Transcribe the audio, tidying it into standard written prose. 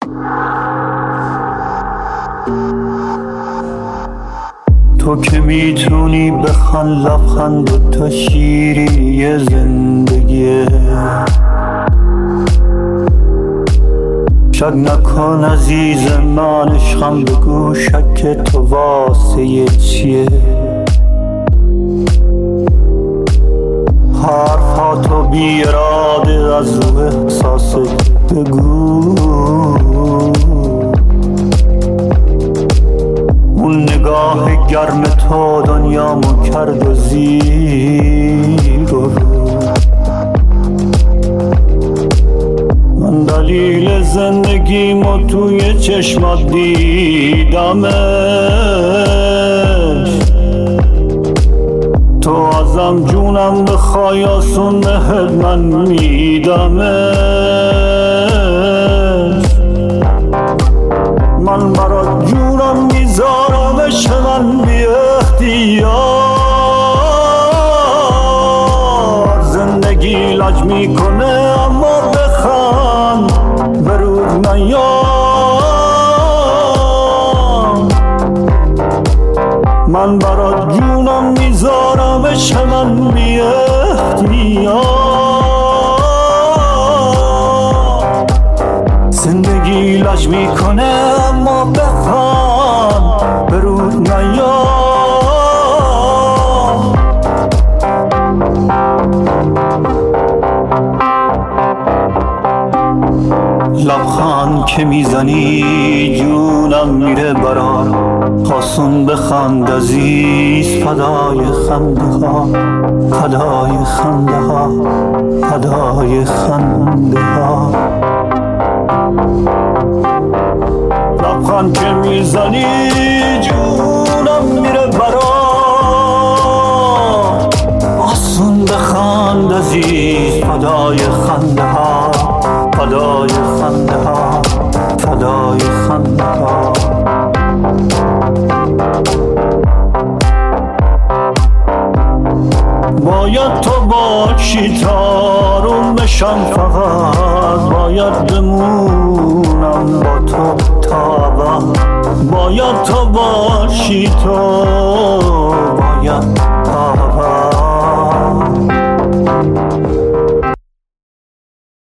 تو که میتونی بخوان لبخند و تو شیری زندگیه، شک نکن عزیز من عشقم، بگو شک تو واسه چیه. حرفاتو بی اراده از روح احساست بگو، اون نگاه گرم تو دنیامو کرد و زیر و رو. من دلیل زندگیمو توی چشمات دیدمش، تو ازم جونم بخوای آسون بهت من میدمش. من برات جونم میذارم عشق من بی اختیار. زندگی لج میکنه اما بخند برود نیام. من برات جونم میذارم عشق من بی اختیار. زندگی لج میکنه اما بخوان برود نیام. لبخند که میزنی جونم میره برات، آسون بخند عزیز فدای خنده ها، فدای خنده ها، فدای خنده ها. لبخند که میزنی جونم میره برات، آسون بخند عزیز فدای خنده ها، فدای خنده ها، فدای خنده ها. باید تو باشی تا آروم بشم، فقط باید بمونم با تو تا ابد. باید تو باشی تا